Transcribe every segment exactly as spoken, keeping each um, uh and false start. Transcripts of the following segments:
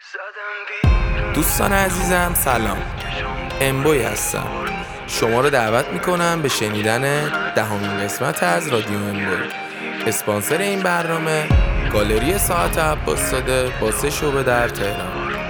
دوستان عزیزم سلام، امبوی هستم. شما رو دعوت میکنم به شنیدن دهمین قسمت از رادیو امبوی. اسپانسر این برنامه گالری ساعت عباس‌زاده با سه شعبه در تهران.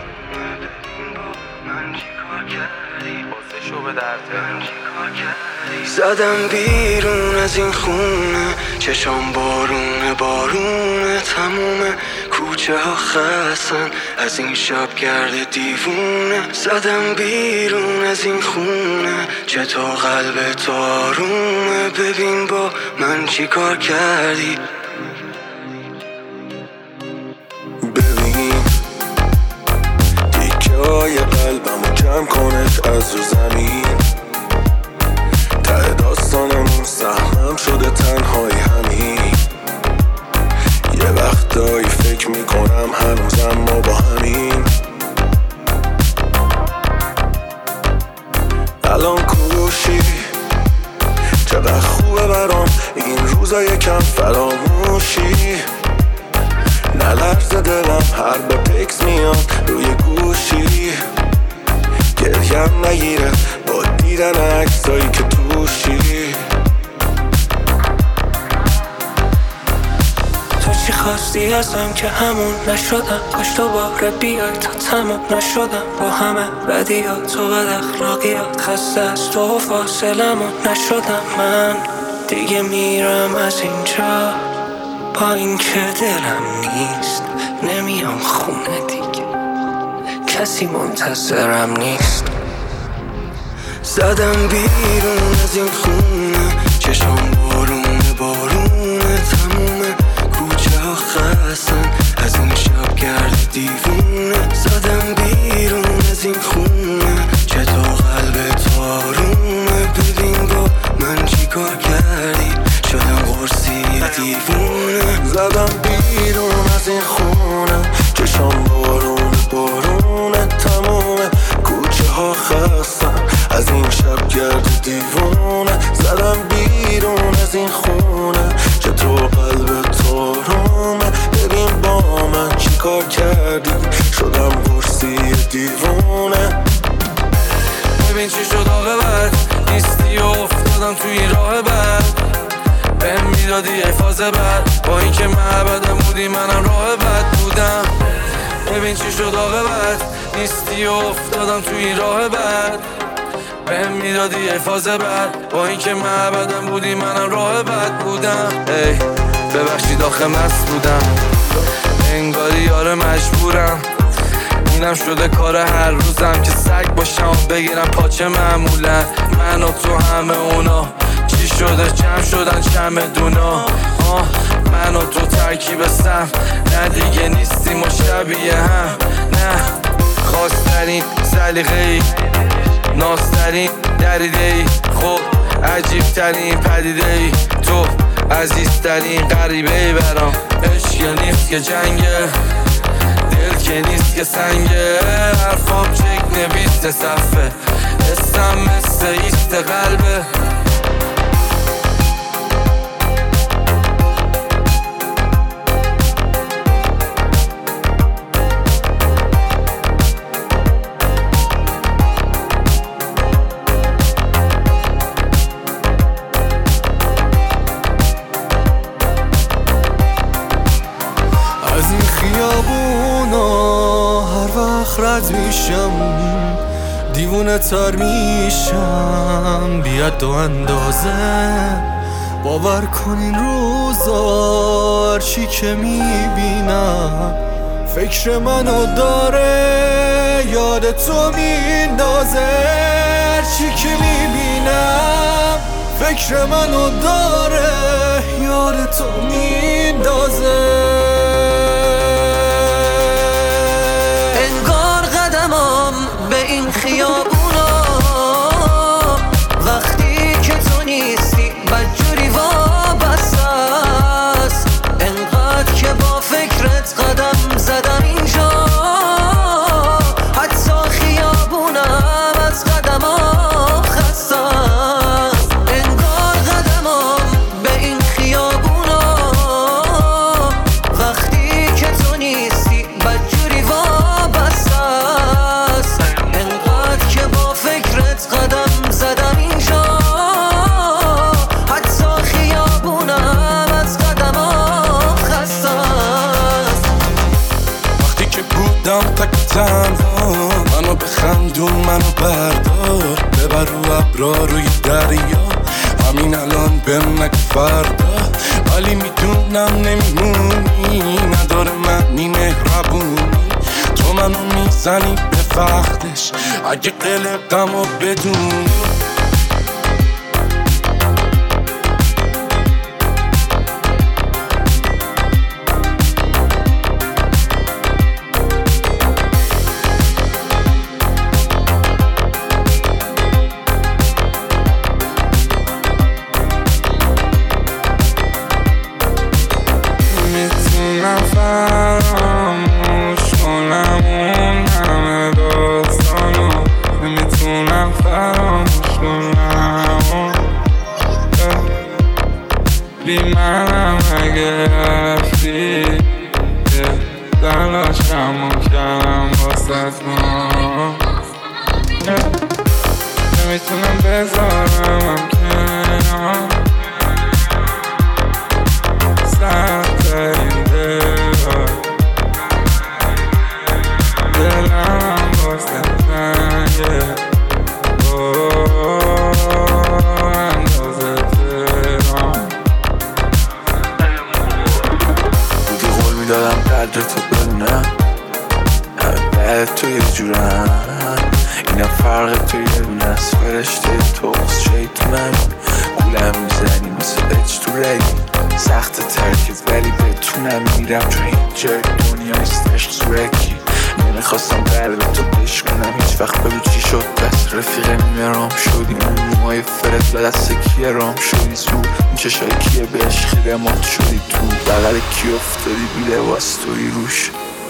زدم بیرون از این خونه، چشام بارونه بارونه، تموم کوچه ها خستن از این شب گرد دیوونه. زدم بیرون از این خونه، چطور قلب تو آرومه، ببین با من چی کار کردی. ببین دیگه های قلبمو جمع کنش از رو زمین، ته داستانمون سهمم شده تنهایی همین. یه وقتایی فکر میکنم هنوزم ما با همین. الان کوشی چقدر خوبه برام این روزا یکم فراموشی. نلرزه دلم هر با تکس میاد روی گوشی، گریم نگیره با دیدن عکسایی که توشی. تو چی خواستی ازم که همون نشدم، کاش دوباره بیای تا تموم نشدم با همه بدیات و بد اخلاقیات. خسته از تو فاصلمون نشدم من، دیگه میرم از اینجا با این که دلم نیست. نمیام خونه دیگه، کسی منتظرم نیست. زدم بیرون از این خونه، چشام بارونه بارونه، تموم کوچه ها خستن از این شب گرد دیوونه. زدم بیرون از این خونه، چطور قلب تو آرومه، ببین با من چی کار کردی، شدم قرصی دیوونه. زدم بیرون از این خونه، چشام بارونه بارونه، تموم کوچه ها خستن از این شب گرد دیوونه. زدم بیرون از این خونه، چطور قلب تو آرومه، ببین با من چی کار کردی، شدم قرصی دیوونه. ببین چی شد عاقبت، نیستی و افتادم توی این راه بد. بهم میدادی ای فاز بد، با این که معبدم بودی منم راه بد بودم. ببین چی شد عاقبت، نیستی و افتادم توی این راه بد. بهم میدادی ای فاز بد، با این که معبدم بودی منم راه بد بودم. ای ببخشید آخه مست بودم، انگاری یار مجبورم. اینم شده کار هر روزم که سگ باشم و بگیرم پاچه معمولا. من و تو همه اونا چی شده جمع شدن چمدونا. آه من و تو ترکیب سم، نه دیگه نیستیم و شبیه هم. نه خواسترین سلیقه‌ای، نازترین دریده ای، خب عجیبترین پدیده ای، تو عزیزترین غریبه ای برام. عشق نیست که جنگه، دل که نیست که سنگه، حرفام چک نویسته صفحه، اسم مثل ایست قلبه. رد میشم دیوونه تر میشم، بیاد دو اندازه باور کن این روزا هرچی که میبینم فکر منو داره یاد تو میندازه. هرچی که میبینم فکر منو داره یاد تو میندازه. این خیابونا وقتی که تو نیستی بدجوری وابسته است، انقدر که با فکرت قدم زدم اینجا، حتی خیابونم از قدم ها خسته است. انگار قدمم به این خیابونا وقتی که تو نیستی بدجوری وابسته بودم تک تنها، منو بخندون منو بردار، ببر رو ابرا روی دریا، همین الان بهم نگو فردا، ولی میدونم نمیمونی، نداره معنی مهربونی، تو منو میزنی به وقتش اگه قلقم و بدونی. نمیتونم بذارم کنار سخت این دلار، دلم واسه تنگه اندازه تهران. بودی قول میدادم قدر تو بدونم، همه بعد تو یه جورم، اینم فرق تو یه دونه از فرشته توست شیطونم، گولم میزنی مثل اچ تو رگی، سخت ترکت ولی بتونم میرم چون هیچ جای دنیا نیست عشق زورکی، نمیخواستم قلب تو بشکنم هیچ وقت، بگو چی شد دست رفیق میرام شدی، اون موهای فرد لدست کیه رام شدی، زود این چشای کیه به عشقی رمات شدی، تو بغل کی افتادی بی لباس توی روش.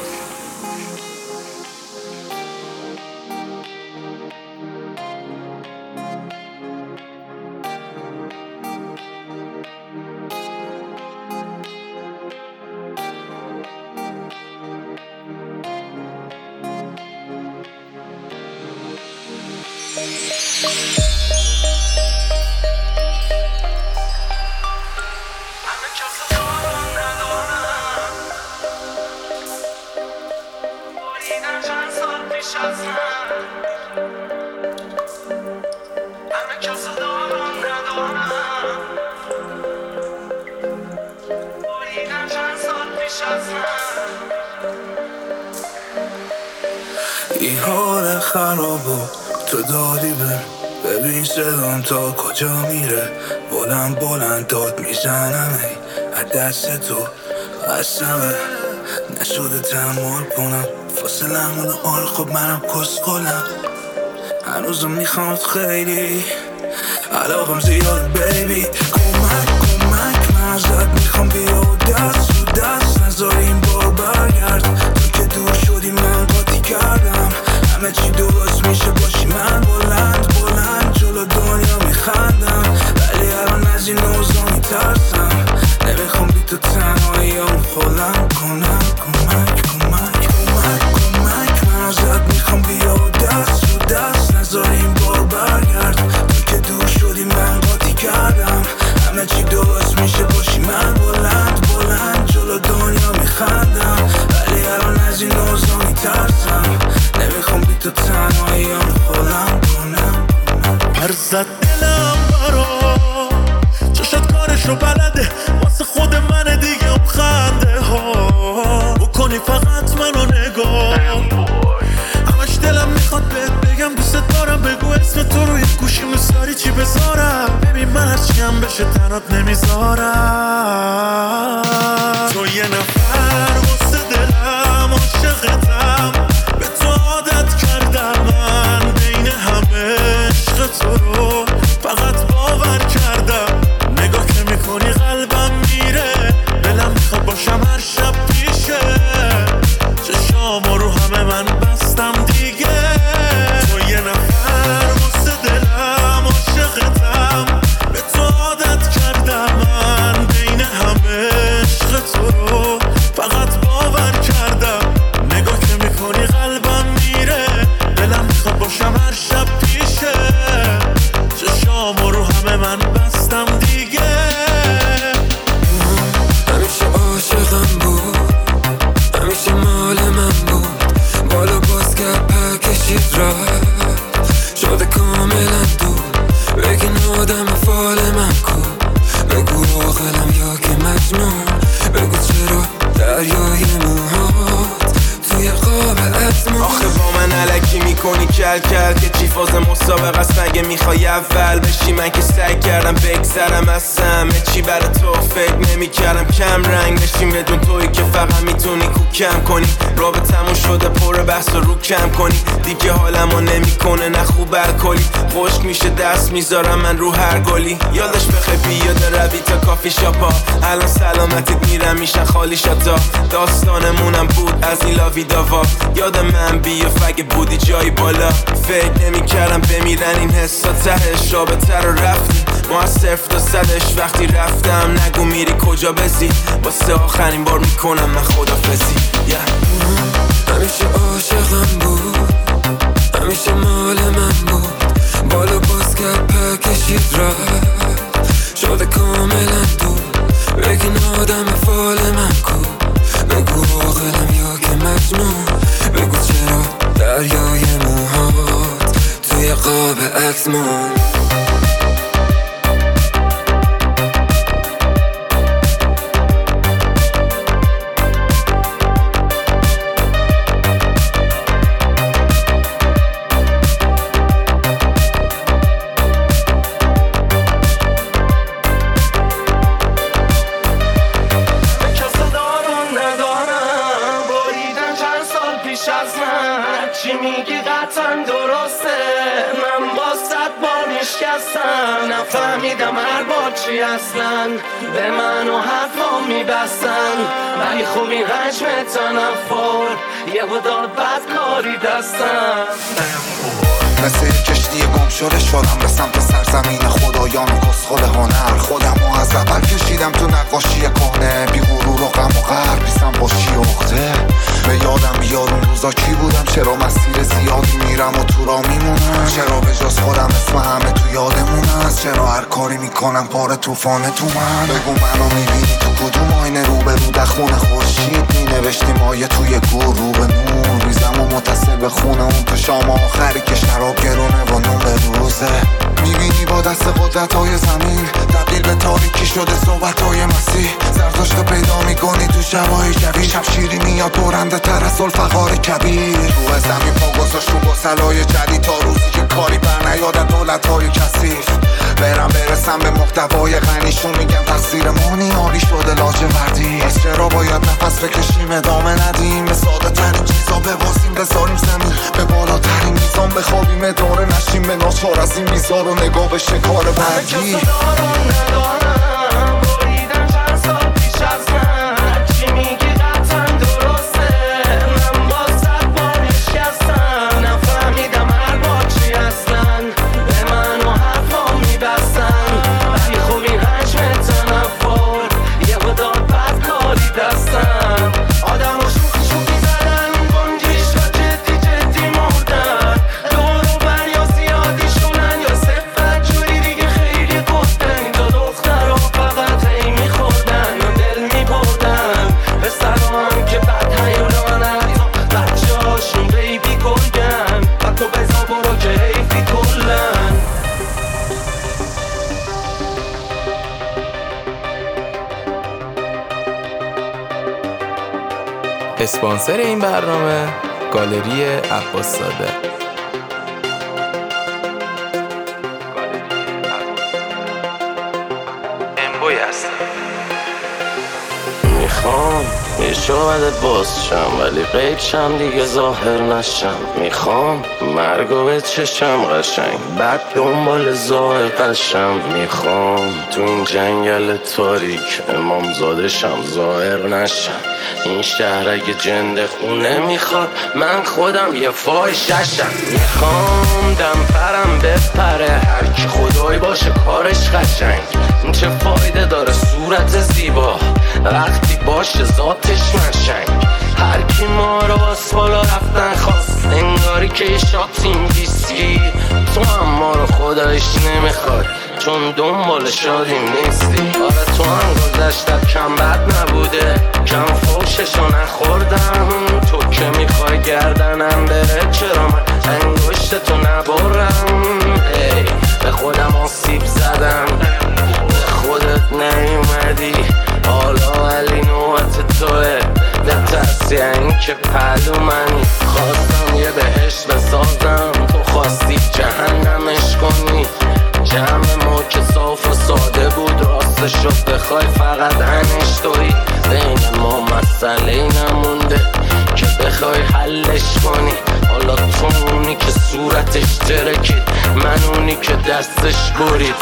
این حال خرابو تو دادی بر، ببین صدام تا کجا میره، بلند بلند داد میزنم ای از دست تو قسمه، نشده تحمل کنم فاصلمون آره، خب منم کسخلم، هنوزم میخواد خیلی علاقم زیاد بیبی، کمک کمک من ازت میخوام بیا دست رو دست نذار این بار برگرد، تو که دور شدی من قاطی کردم، همه چی درست میشه باشی من بلند بلند جلو دنیا میخندم، ولی الان از این اوضاع میترسم، نمیخوام بی تو تنهاییام خودم کنم، کمک کمک کمک کمک من ازت میخوام بیا دست رو دست نذار این بار برگرد، تو که دور شدی من قاطی کردم، همه چی درست میشه باشی من بلند بلند جلو دنیا میخندم، ولی الان از این اوضاع میترسم، نمیخوام بی تو تنهاییام خودم کنم. هرزد دلم برا چشت کارشو بلده، واسه خود من دیگه خنده ها بکنی فقط منو نگاه، همش دلم میخواد بهت بگم دوست دارم، بگو اسم تو روی گوشی میذاری چی بذارم، ببین من هرچی هم بشه تنات نمیذارم، تو یه نفر واسه دلم عاشقتم، به تو عادت کردم من بین همه عشق تو رو فقط باور کردم، نگاه که میکنی قلبم میره، دلم میخواد باشم هر شب پیشه، چشامو رو همه من بستم دیگه، تو یه نفر واسه دلم عاشقتم، به تو عادت کردم من بین همه عشق تو رو فقط باور کردم، آخه با من علکی میکنی کل کل که چی فاز مسابقه است مگه میخوای اول بشی؟ من که سعی کردم بگذرم از همه چی برای تو فکر نمی کردم کم رنگ بشیم بدون تویی که فقط میتونی کوکم کنی رابطمون شده پر بحث و رو کم کنی دیگه حالمو نمیکنه نه خوب الکلی خشک میشه دست میذارم من رو هر گلی یادش بخیر بیاده روی تا کافی شاپا الان سلامتیت میرم میشن خالی شاتا داستانمونم بود از این لاوی داوا یاد من بیا فگه بودی جایی بالا فکر نمی کردم بمیرن این حسا تهش رابطه رو رفتی ما از صفر تا صدش وقتی رفتم نگو میری کجا بزی واسه آخرین بار میکنم من خدافزی yeah. همیشه عاشقم بود همیشه مال من بود بالا باز کرد پر کشید رفت شده کاملا دور بگین آدم فال من کو بگو عاقلم یا که مجنون بگو چرا دریای موهات توی قاب عکس مون نفهمیدم هر بار چی اصلا به من و حرفا میبستن ولی خوب این حجم تنفر یه بوداد بدکاری دستم مثل یک کشتی گم شده شدم به سمت سرزمین خدایان و کسخل هنر خودم و از اول کشیدم تو نقاشی کهنه بی غرور و غم و غر بیستم با چی اخته به یادم بیاد اون روزا کی بودم چرا مسیر زیادی میرم و تو را میمونم چرا به جز خودم اسم همه تو یادمون هست چرا هر کاری میکنم پاره توفانه تو من بگو منو میبینی تو کدوم آینه رو به رو دخون خورشید مینوشتی مایه توی گور رو به نور ریزم و متصل به خونه اون تو شام آخری که شراب گرونه و نون به روزه میبینی با دست قدرت های زمین تبدیل به تاریکی شده صحبت های مسیح زرتشت پیدا میکنی تو شبای جوی شب شیری میاد برنده تر از الفقار کبیر روح زمین پا گذاشت رو گسلای جدید تا روزی که کاری بر نیادن دولت های کثیف برم برسم به محتوای غنیشون میگم تقصیر مانی آبی شده لاجوردی از چرا باید نفس بکشیم ادامه ندیم به ساده ترین چیزا ببازیم بذاریم زمین به بالاترین میزان بخوابیم اداره نشیم به ناچار از این میزار و نگاه به شکار بعدی اسپانسر این برنامه گالری عباس زاده. امبوی هستم. میخوام یه شاید باز شم ولی غیب شم دیگه ظاهر نشم میخوام مرگو به چشم قشنگ بعد دنبال ظاهر قشم میخوام تو این جنگل تاریک امام زاده شم ظاهر نشم این شهر اگه جند خونه میخواد من خودم یه فاحشه‌شم میخوام دم پرم بپره هر کی خدای باشه کارش قشنگ چه فایده داره صورت زیبا وقتی باشه ذاتش نشنگ هر کی ما رو باز بالا رفتن خواست انگاری که یه شاتیم ویسکی تو هم ما رو خدایش نمیخواد چون دنبال شادیم نیستی آره تو هم گذشتت کم بد نبوده کم فوششو نخوردم تو که میخوای گردنم بره چرا من انگشتتو نبرم ای به خودم آسیب زدم به خودت نیومدی حالا علی نوبت توه به ترسی این که پلو منی خواستم یه بهشت بسازم، تو خواستی جهنمش کنی. جمع ما که صاف و ساده بود، راستشو بخوای فقط انش تویی. بین ما مسئله نمونده که بخوای حلش کنی. حالا تو اونی که صورتش ترکید، من اونی که دستش برید.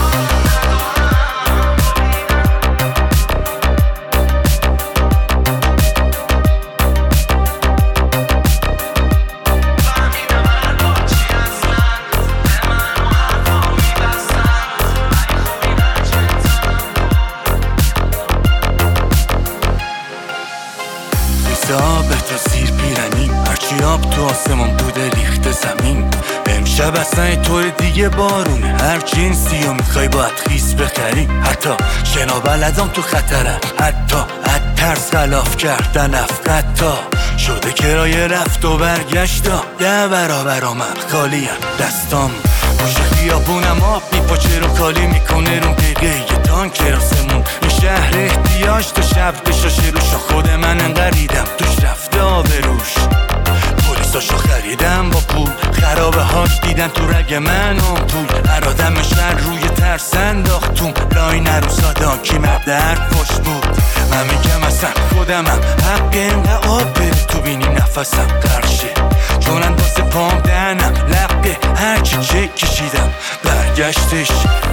آب تا سیر پیرنی، هرچی آب تو آسمون بوده ریخته زمین. امشب اصلا طور دیگه بارونه، هر جنسی رو میخوای باید خیس بخری. حتی شنابلدام تو خطرن، حتی از ترس خلاف کردن افقتا شده کرایه رفت و برگشتا. ده برابر من خالیم، دستام پشت خیابونم آب میپاچه رو خالی میکنه رو دقیقه یه تانک راسمون. این شهر احتیاج تا شب بشاشه روش، خود من انقریدم توش رفته آبروش. پلیساشو خریدم با پول، خرابه هاش دیدن تو رگ منم توی ارادم شهر روی ترس انداختم. لای نرو سادا کی مرد حرفاش بود. من میگم اصلا خودمم حق اینقه آب بره تو بینی نفسم قرشه، چون اندازه پام دهنم لقه هرچی چه کشیدم برگشتش.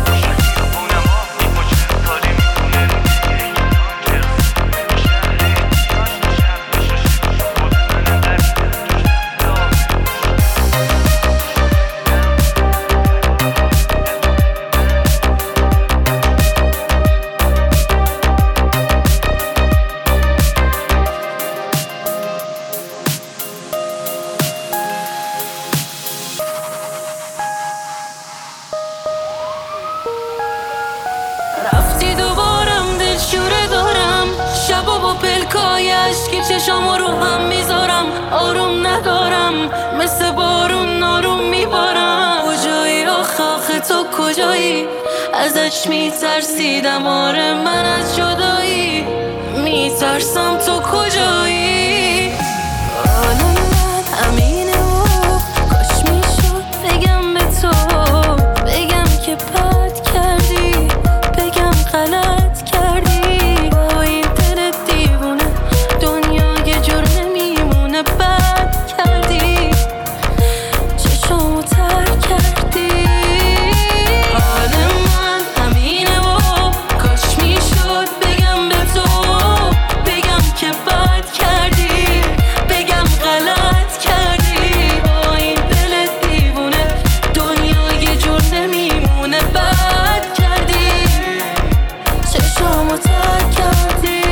رفتی دوبارم دل شوره دارم، شبا با پلکای عشقی چشامو رو هم میذارم. آروم ندارم مثل بارون آروم میبارم. کجایی آخ آخه تو کجایی؟ ازش میترسیدم، آره من از جدایی میترسم. تو کجایی؟ حالا من همینه و کاش میشد بگم به تو، بگم که بد کردی، بگم غلط کردی. با این دل دیوونه دنیا یه جور نمیمونه. بد کردی، چشامو تر کردی. حال من همینه و کاش میشد بگم به تو، بگم که بد کردی، بگم غلط کردی. با این دل دیوونه دنیا یه جور نمیمونه. بد کردی، چشامو تر کردی.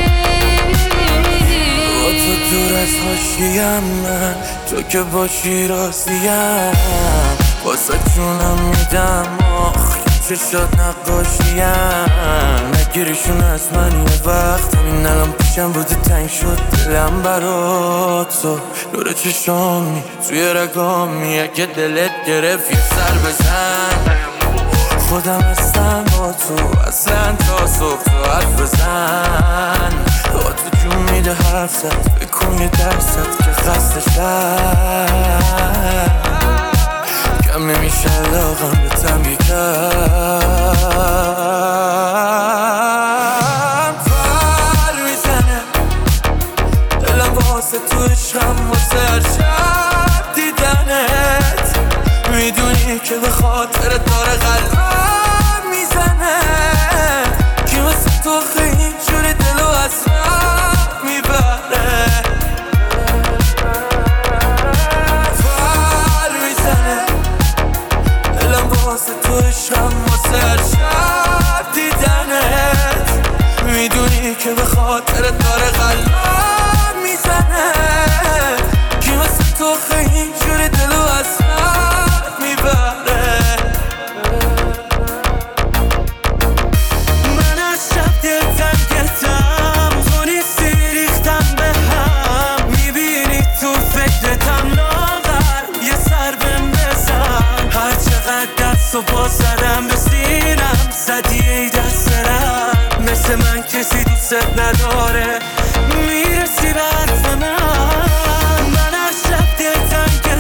با تو دور از حاشیم، من تو که باشی راضیم. واسه جونم میدم آخ چشات نقاشیم. نگیریشون از من یه وقت، همین الان پیشم بوده تنگ شد دلم برات. تو نور چشامی توی رگامی، اگه دلت گرفت یه سر بزن. خودم هستم با تو اصلا تا صبح تو حرف بزن. با تو جون میده حرف زد، بکن یه درصد که خسته شد. کم نمیشه علاقم به تنگی کرد. پر میزنه دلم واسه تو عشقم، واسه هر شب دیدنت. میدونی که به خاطر داره قلبم میزنه، که واسه تو خیلی جوری دلو از رب میبره. پر میزنه دلم واسه تو عشقم، واسه هر شب دیدنت. میدونی که به خاطر داره قلبم میزنه، که واسه تو خیلی جوری دلو از رب میبره. من از شب دل تنگتم، تو نیستی ریختم به هم. میبینی تو فکرتم لاغر، یه سر بهم بزن. هر چقدر دست و پا زدم به سینم، زدی ای دست رم. مثل من کسی دوست نداره، میرسی به حرف من. من از شب دل تنگتم،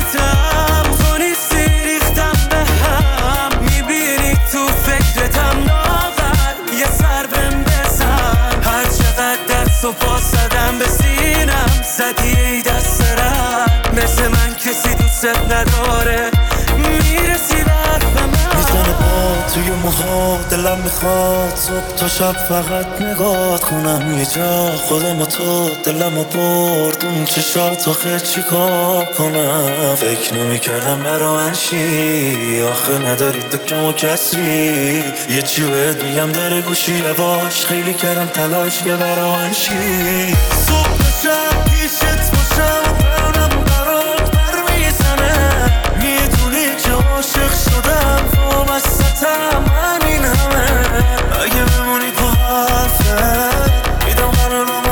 دوست نداره میرسی برف من میزنه پا توی موها دلم میخواد صبح تا شب فقط نگات کنم یه جا خودم و تو دلم و برد اون چشات آخه چی کار کنم فکر نمیکردم برا من شی آخه نداری دکم و کسی یه چی بهت میگم داره گوشی باش خیلی کردم تلاش که برا من شی صبح شب پیشت باشم برنم برات بر میزنه میدونی که عاشق شدم و وسطم همین همه اگه بمونی تو حرفه میدم قرارم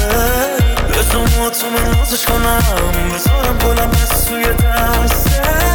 منده بزن تو من نازش کنم بذارم گلم از توی دسته